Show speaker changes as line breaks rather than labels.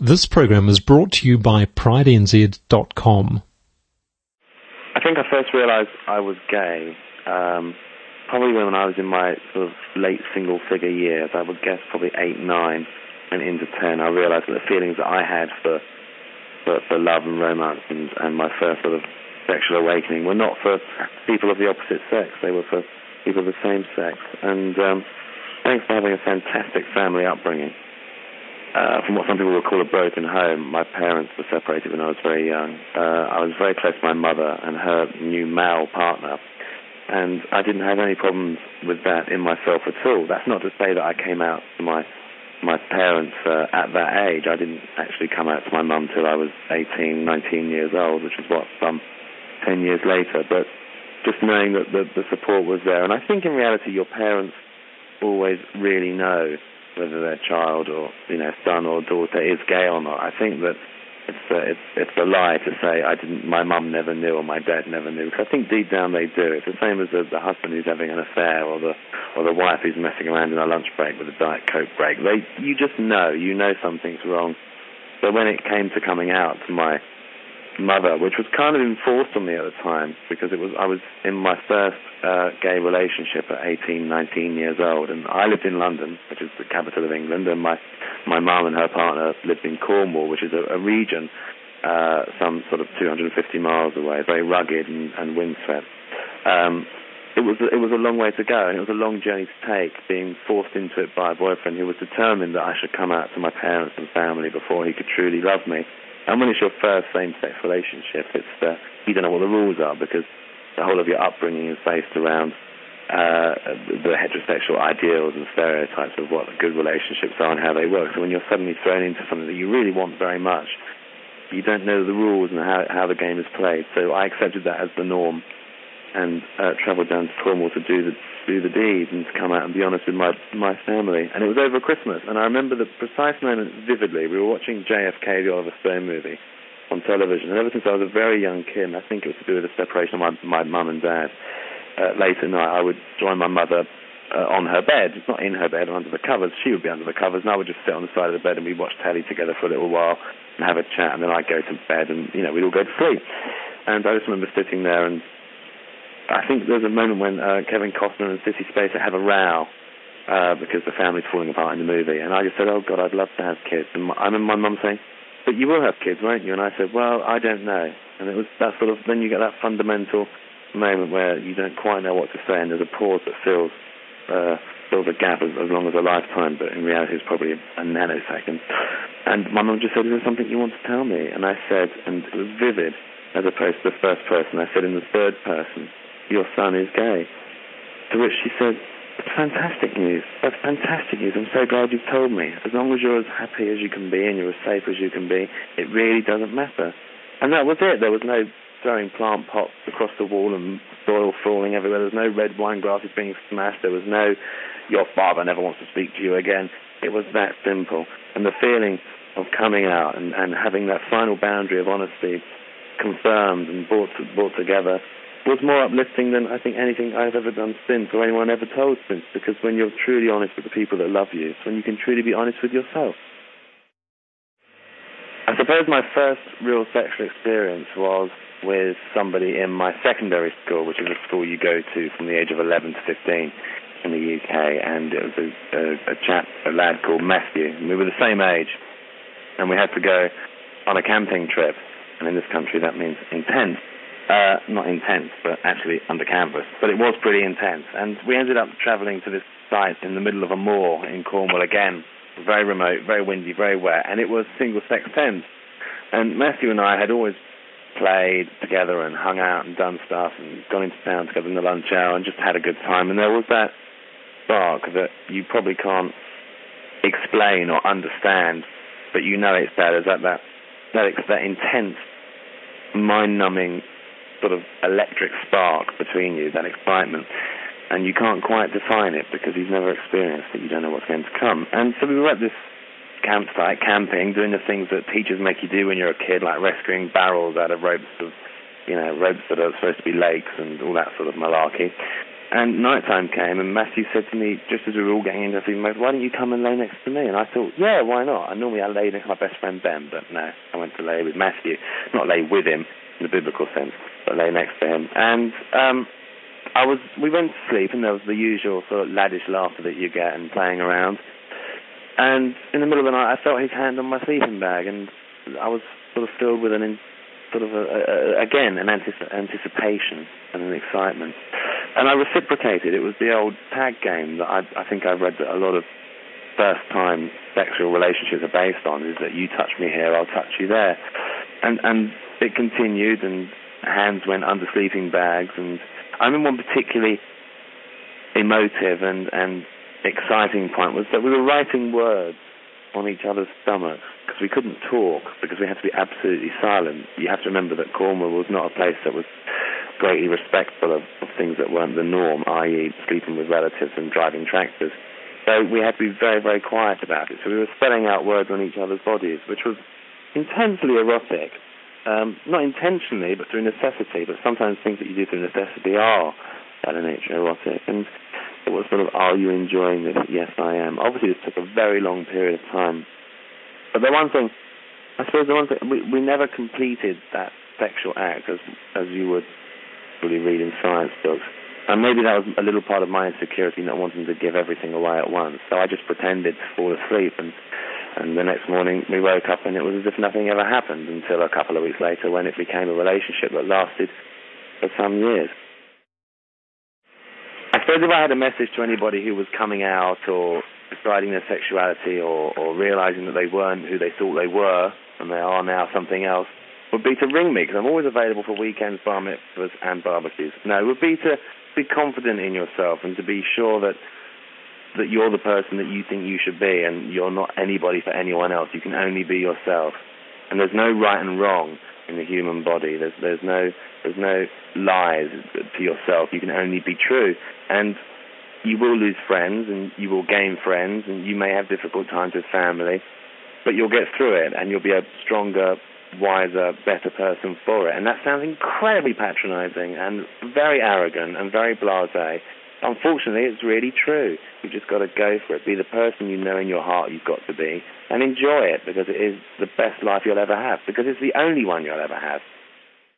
This program is brought to you by PrideNZ.com.
I think I first realised I was gay probably when I was in my sort of late single-figure years. I would guess probably 8, 9, and into 10. I realised that the feelings that I had for love and romance and my first sort of sexual awakening were not for people of the opposite sex. They were for people of the same sex. And thanks for having a fantastic family upbringing. From what some people would call a broken home, my parents were separated when I was very young. I was very close to my mother and her new male partner, and I didn't have any problems with that in myself at all. That's not to say that I came out to my parents at that age. I didn't actually come out to my mum till I was 18, 19 years old, which is what, 10 years later. But just knowing that the support was there. And I think in reality your parents always really know whether their child or, son or daughter is gay or not. I think that it's a lie to say my mum never knew or my dad never knew, because I think deep down they do. It's the same as the husband who's having an affair or the wife who's messing around in a lunch break with a Diet Coke break. You just know something's wrong. So when it came to coming out to my mother, which was kind of enforced on me at the time, because I was in my first gay relationship at 18, 19 years old, and I lived in London, which is the capital of England, and my mum and her partner lived in Cornwall, which is a region some sort of 250 miles away, very rugged and windswept. It was a long way to go, and it was a long journey to take, being forced into it by a boyfriend who was determined that I should come out to my parents and family before he could truly love me. And when it's your first same-sex relationship, you don't know what the rules are, because the whole of your upbringing is based around the heterosexual ideals and stereotypes of what good relationships are and how they work. So when you're suddenly thrown into something that you really want very much, you don't know the rules and how the game is played. So I accepted that as the norm and travelled down to Cornwall to do the deed and to come out and be honest with my family. And it was over Christmas, and I remember the precise moment vividly. We were watching JFK, the Oliver Stone movie, on television, and ever since I was a very young kid, and I think it was to do with the separation of my mum and dad, late at night I would join my mother on her bed, not in her bed, under the covers. She would be under the covers, and I would just sit on the side of the bed and we'd watch telly together for a little while and have a chat, and then I'd go to bed and, we'd all go to sleep. And I just remember sitting there, and I think there was a moment when Kevin Costner and Sissy Spacek have a row because the family's falling apart in the movie, and I just said, oh God, I'd love to have kids. And I remember my mum saying, but you will have kids, won't you? And I said, well, I don't know. And it was that sort of, then you get that fundamental moment where you don't quite know what to say, and there's a pause that fills a gap as long as a lifetime, but in reality it's probably a nanosecond. And my mum just said, is there something you want to tell me? And I said, and it was vivid as opposed to the first person, I said in the third person, your son is gay. To which she said, that's fantastic news. That's fantastic news. I'm so glad you've told me. As long as you're as happy as you can be and you're as safe as you can be, it really doesn't matter. And that was it. There was no throwing plant pots across the wall and soil falling everywhere. There was no red wine glasses being smashed. There was no, your father never wants to speak to you again. It was that simple. And the feeling of coming out and having that final boundary of honesty confirmed and brought together was more uplifting than I think anything I've ever done since or anyone ever told since, because when you're truly honest with the people that love you, it's when you can truly be honest with yourself. I suppose my first real sexual experience was with somebody in my secondary school, which is a school you go to from the age of 11 to 15 in the UK, and it was a lad called Matthew, and we were the same age, and we had to go on a camping trip, and in this country that means intense. Not intense, but actually under canvas. But it was pretty intense. And we ended up travelling to this site in the middle of a moor in Cornwall again. Very remote, very windy, very wet. And it was single-sex tents. And Matthew and I had always played together and hung out and done stuff and gone into town together in the lunch hour and just had a good time. And there was that spark that you probably can't explain or understand, but you know it's there. There's that intense, mind-numbing sort of electric spark between you, that excitement, and you can't quite define it because you've never experienced it. You don't know what's going to come. And so we were at this campsite, camping, doing the things that teachers make you do when you're a kid, like rescuing barrels out of ropes that are supposed to be lakes and all that sort of malarkey. And nighttime came, and Matthew said to me, just as we were all getting into sleeping mode, why don't you come and lay next to me? And I thought, yeah, why not? And normally I lay next to my best friend Ben, but no, I went to lay with Matthew. Not lay with him in the biblical sense, but lay next to him. And we went to sleep, and there was the usual sort of laddish laughter that you get and playing around. And in the middle of the night, I felt his hand on my sleeping bag, and I was sort of filled with an anticipation and an excitement. And I reciprocated. It was the old tag game that I think I've read that a lot of first-time sexual relationships are based on, is that you touch me here, I'll touch you there. And it continued, and hands went under sleeping bags. And I remember one particularly emotive and exciting point was that we were writing words on each other's stomachs because we couldn't talk, because we had to be absolutely silent. You have to remember that Cornwall was not a place that was greatly respectful of things that weren't the norm, i.e. sleeping with relatives and driving tractors. So we had to be very, very quiet about it. So we were spelling out words on each other's bodies, which was intensely erotic. Not intentionally, but through necessity. But sometimes things that you do through necessity are, by nature, erotic. And it was sort of, are you enjoying this? Yes, I am. Obviously, this took a very long period of time. But the one thing, we never completed that sexual act as you would really read in science books. And maybe that was a little part of my insecurity, not wanting to give everything away at once. So I just pretended to fall asleep, and the next morning we woke up and it was as if nothing ever happened, until a couple of weeks later when it became a relationship that lasted for some years. I suppose if I had a message to anybody who was coming out or deciding their sexuality or realizing that they weren't who they thought they were and they are now something else, would be to ring me, because I'm always available for weekends, bar mitzvahs and barbecues. No, it would be to be confident in yourself and to be sure that you're the person that you think you should be, and you're not anybody for anyone else. You can only be yourself. And there's no right and wrong in the human body. There's no lies to yourself. You can only be true. And you will lose friends, and you will gain friends, and you may have difficult times with family, but you'll get through it, and you'll be a stronger, wiser, better person for it. And that sounds incredibly patronizing and very arrogant and very blasé. Unfortunately, it's really true. You've just got to go for it. Be the person you know in your heart you've got to be, and enjoy it, because it is the best life you'll ever have, because it's the only one you'll ever have.